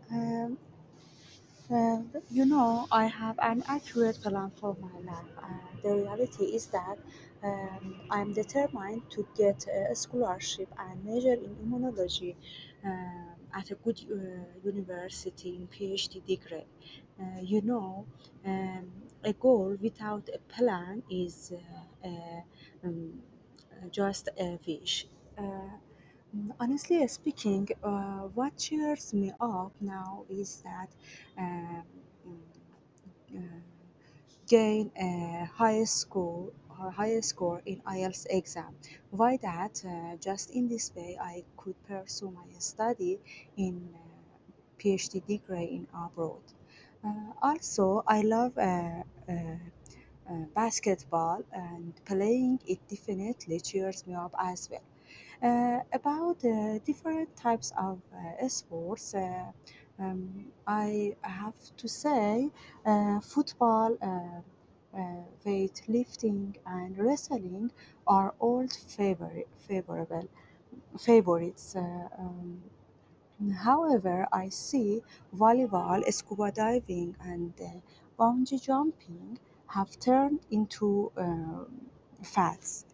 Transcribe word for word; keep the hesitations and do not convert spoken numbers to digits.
Um, uh, you know, I have an accurate plan for my life. Uh, the reality is that um, I'm determined to get a scholarship and major in immunology um, at a good uh, university in PhD degree. Uh, you know, um, a goal without a plan is uh, uh, um, just a wish. Uh, Mm, Honestly speaking, uh, what cheers me up now is that um, mm, uh, gain a high score or higher score in I E L T S exam. Why that? Uh, just in this way, I could pursue my study in uh, PhD degree in abroad. Uh, also, I love uh, uh, uh, basketball, and playing it definitely cheers me up as well. Uh, about uh, different types of uh, sports, uh, um, I have to say uh, football, uh, uh, weightlifting, and wrestling are all favor- favorable favorites. Uh, um, However, I see volleyball, scuba diving, and uh, bungee jumping have turned into um fads.